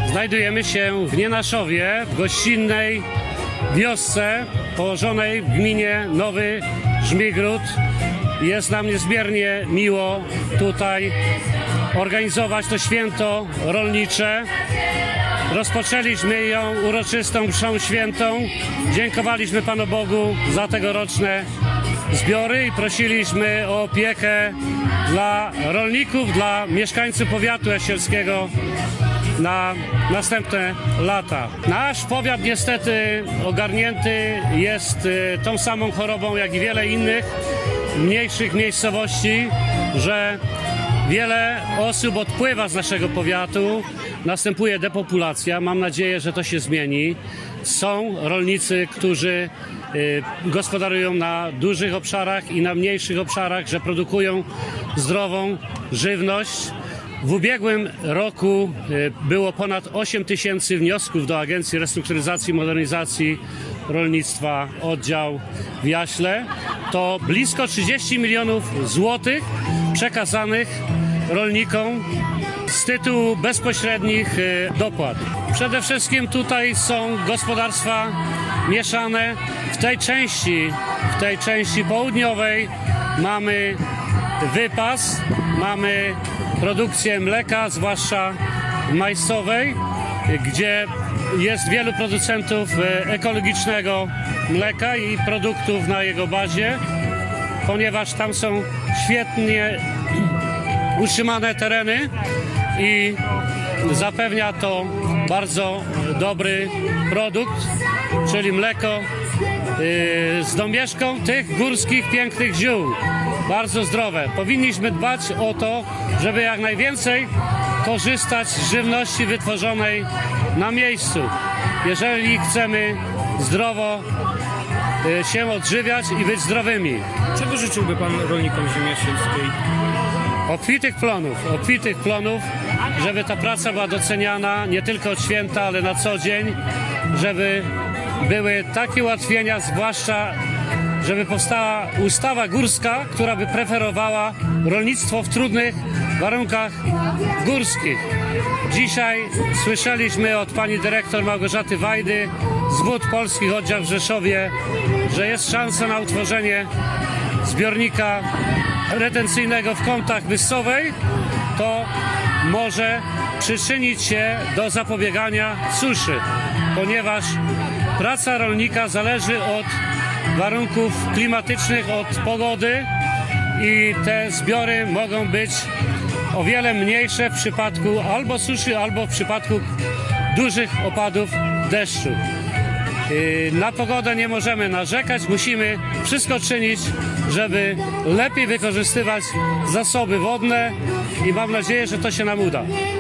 Znajdujemy się w Nienaszowie, w gościnnej wiosce położonej w gminie Nowy Żmigród. Jest nam niezmiernie miło tutaj organizować to święto rolnicze. Rozpoczęliśmy ją uroczystą mszą świętą. Dziękowaliśmy Panu Bogu za tegoroczne zbiory i prosiliśmy o opiekę dla rolników, dla mieszkańców powiatu jasielskiego na następne lata. Nasz powiat niestety ogarnięty jest tą samą chorobą jak i wiele innych mniejszych miejscowości, że wiele osób odpływa z naszego powiatu, następuje depopulacja. Mam nadzieję, że to się zmieni. Są rolnicy, którzy gospodarują na dużych obszarach i na mniejszych obszarach, że produkują zdrową żywność. W ubiegłym roku było ponad 8 000 wniosków do Agencji Restrukturyzacji i Modernizacji Rolnictwa, oddział w Jaśle. To blisko 30 milionów złotych przekazanych rolnikom z tytułu bezpośrednich dopłat. Przede wszystkim tutaj są gospodarstwa mieszane. W tej części południowej mamy wypas, mamy produkcję mleka, zwłaszcza majsowej, gdzie jest wielu producentów ekologicznego mleka i produktów na jego bazie, ponieważ tam są świetnie utrzymane tereny i zapewnia to bardzo dobry produkt, czyli mleko z domieszką tych górskich, pięknych ziół. Bardzo zdrowe. Powinniśmy dbać o to, żeby jak najwięcej korzystać z żywności wytworzonej na miejscu. Jeżeli chcemy zdrowo się odżywiać i być zdrowymi. Czego życzyłby Pan rolnikom ziemi jasielskiej? Obfitych plonów, żeby ta praca była doceniana nie tylko od święta, ale na co dzień, żeby były takie ułatwienia, zwłaszcza żeby powstała ustawa górska, która by preferowała rolnictwo w trudnych warunkach górskich. Dzisiaj słyszeliśmy od pani dyrektor Małgorzaty Wajdy z Wód Polskich oddział w Rzeszowie, że jest szansa na utworzenie zbiornika retencyjnego w Kątach Wyssowej. To może przyczynić się do zapobiegania suszy, ponieważ praca rolnika zależy od warunków klimatycznych, od pogody i te zbiory mogą być o wiele mniejsze w przypadku albo suszy, albo w przypadku dużych opadów deszczu. Na pogodę nie możemy narzekać, musimy wszystko czynić, żeby lepiej wykorzystywać zasoby wodne i mam nadzieję, że to się nam uda.